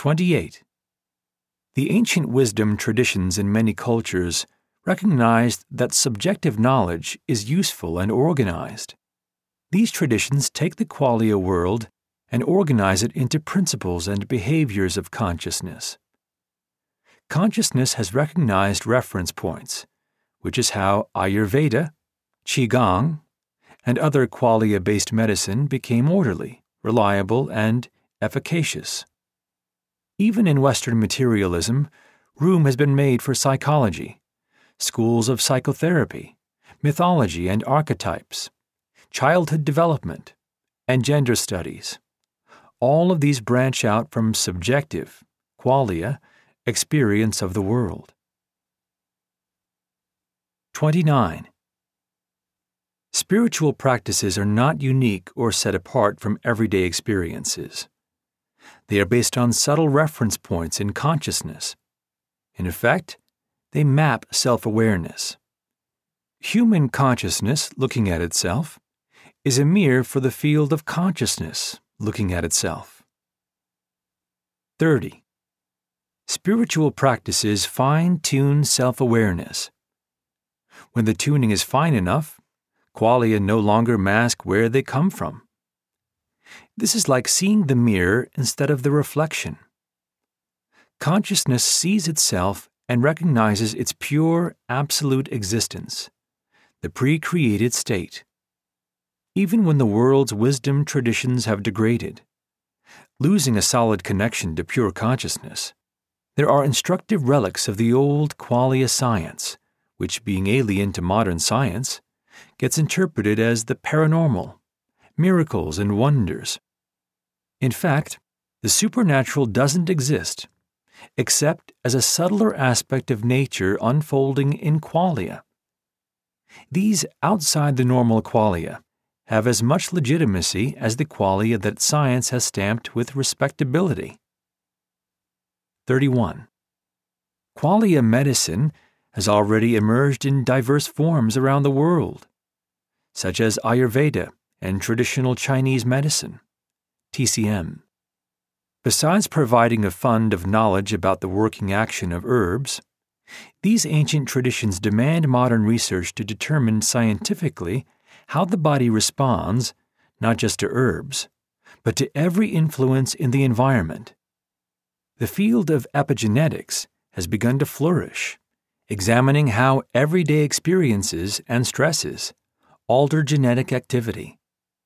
28. The ancient wisdom traditions in many cultures recognized that subjective knowledge is useful and organized. These traditions take the qualia world and organize it into principles and behaviors of consciousness. Consciousness has recognized reference points, which is how Ayurveda, Qigong, and other qualia-based medicine became orderly, reliable, and efficacious. Even in Western materialism, room has been made for psychology, schools of psychotherapy, mythology and archetypes, childhood development, and gender studies. All of these branch out from subjective, qualia, experience of the world. 29. Spiritual practices are not unique or set apart from everyday experiences. They are based on subtle reference points in consciousness. In effect, they map self-awareness. Human consciousness, looking at itself, is a mirror for the field of consciousness, looking at itself. 30. Spiritual practices fine-tune self-awareness. When the tuning is fine enough, qualia no longer mask where they come from. This is like seeing the mirror instead of the reflection. Consciousness sees itself and recognizes its pure, absolute existence, the pre-created state. Even when the world's wisdom traditions have degraded, losing a solid connection to pure consciousness, there are instructive relics of the old qualia science, which, being alien to modern science, gets interpreted as the paranormal, miracles and wonders. In fact, the supernatural doesn't exist, except as a subtler aspect of nature unfolding in qualia. These outside the normal qualia have as much legitimacy as the qualia that science has stamped with respectability. 31. Qualia medicine has already emerged in diverse forms around the world, such as Ayurveda and traditional Chinese medicine, TCM. Besides providing a fund of knowledge about the working action of herbs, these ancient traditions demand modern research to determine scientifically how the body responds not just to herbs, but to every influence in the environment. The field of epigenetics has begun to flourish, examining how everyday experiences and stresses alter genetic activity.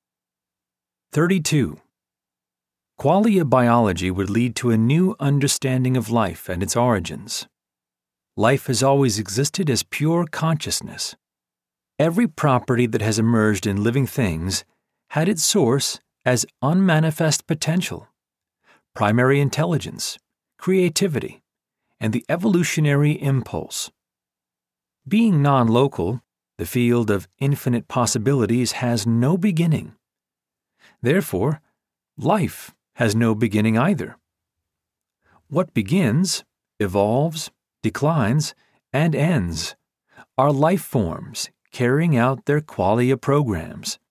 32. Qualia biology would lead to a new understanding of life and its origins. Life has always existed as pure consciousness. Every property that has emerged in living things had its source as unmanifest potential, primary intelligence, creativity, and the evolutionary impulse. Being non-local, the field of infinite possibilities has no beginning. Therefore, life has no beginning either. What begins, evolves, declines, and ends are life forms carrying out their qualia programs.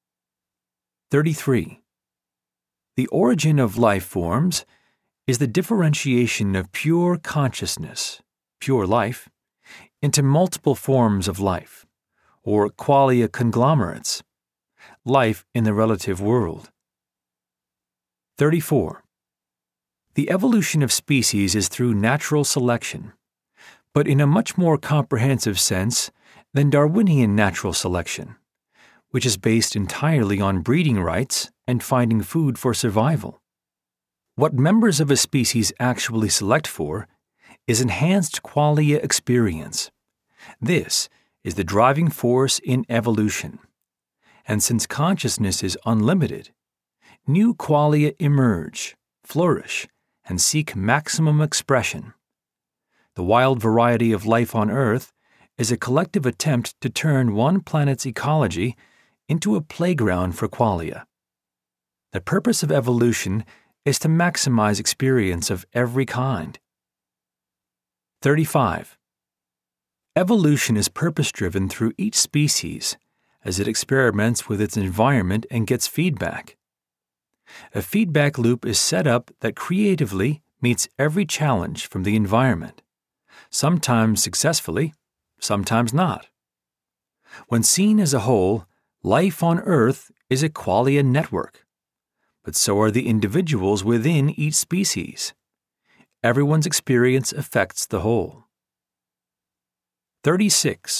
33. The origin of life forms is the differentiation of pure consciousness, pure life, into multiple forms of life, or qualia conglomerates, life in the relative world. 34. The evolution of species is through natural selection, but in a much more comprehensive sense than Darwinian natural selection, which is based entirely on breeding rights and finding food for survival. What members of a species actually select for is enhanced qualia experience. This is the driving force in evolution. And since consciousness is unlimited, new qualia emerge, flourish, and seek maximum expression. The wild variety of life on Earth is a collective attempt to turn one planet's ecology into a playground for qualia. The purpose of evolution is to maximize experience of every kind. 35. Evolution is purpose-driven through each species as it experiments with its environment and gets feedback. A feedback loop is set up that creatively meets every challenge from the environment, sometimes successfully, sometimes not. When seen as a whole, life on Earth is a qualia network, but so are the individuals within each species. Everyone's experience affects the whole. 36.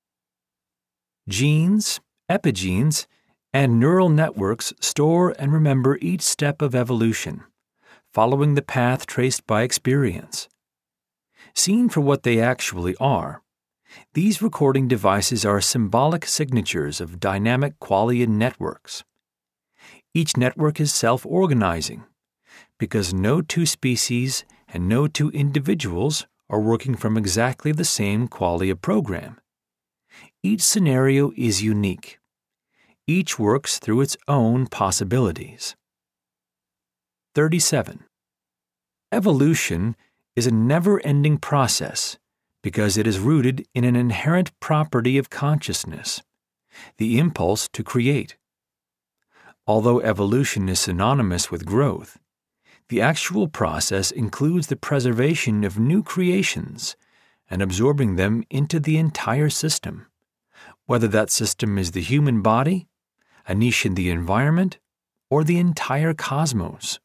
Genes, epigenes, and neural networks store and remember each step of evolution, following the path traced by experience. Seen for what they actually are, these recording devices are symbolic signatures of dynamic qualia networks. Each network is self-organizing, because no two species and no two individuals are working from exactly the same qualia program. Each scenario is unique. Each works through its own possibilities. 37. Evolution is a never-ending process because it is rooted in an inherent property of consciousness, the impulse to create. Although evolution is synonymous with growth, the actual process includes the preservation of new creations and absorbing them into the entire system, whether that system is the human body, a niche in the environment, or the entire cosmos.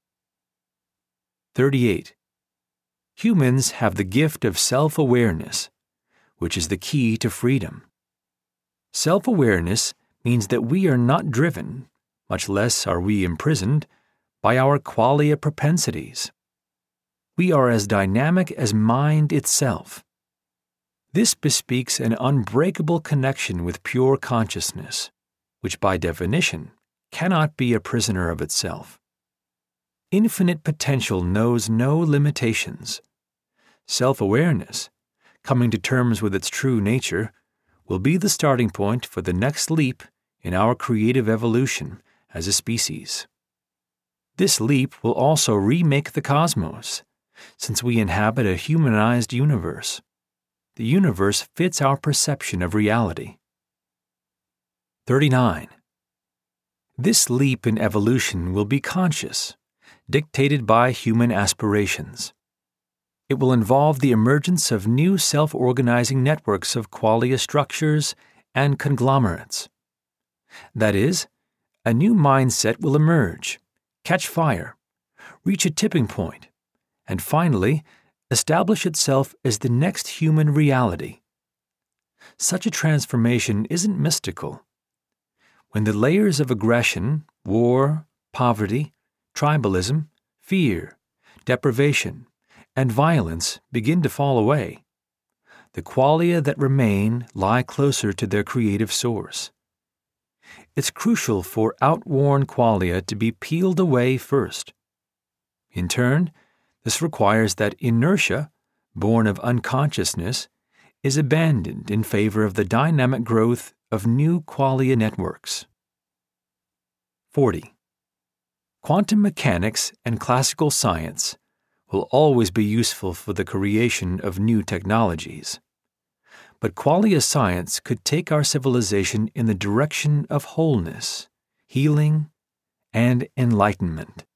38. Humans have the gift of self-awareness, which is the key to freedom. Self-awareness means that we are not driven, much less are we imprisoned, by our qualia propensities. We are as dynamic as mind itself. This bespeaks an unbreakable connection with pure consciousness, which by definition cannot be a prisoner of itself. Infinite potential knows no limitations. Self-awareness, coming to terms with its true nature, will be the starting point for the next leap in our creative evolution as a species. This leap will also remake the cosmos, since we inhabit a humanized universe. The universe fits our perception of reality. 39. This leap in evolution will be conscious, dictated by human aspirations. It will involve the emergence of new self-organizing networks of qualia structures and conglomerates. That is, a new mindset will emerge, catch fire, reach a tipping point, and finally establish itself as the next human reality. Such a transformation isn't mystical. When the layers of aggression, war, poverty, tribalism, fear, deprivation, and violence begin to fall away, the qualia that remain lie closer to their creative source. It's crucial for outworn qualia to be peeled away first. In turn, this requires that inertia, born of unconsciousness, is abandoned in favor of the dynamic growth of new qualia networks. 40. Quantum mechanics and classical science will always be useful for the creation of new technologies. But qualia science could take our civilization in the direction of wholeness, healing, and enlightenment.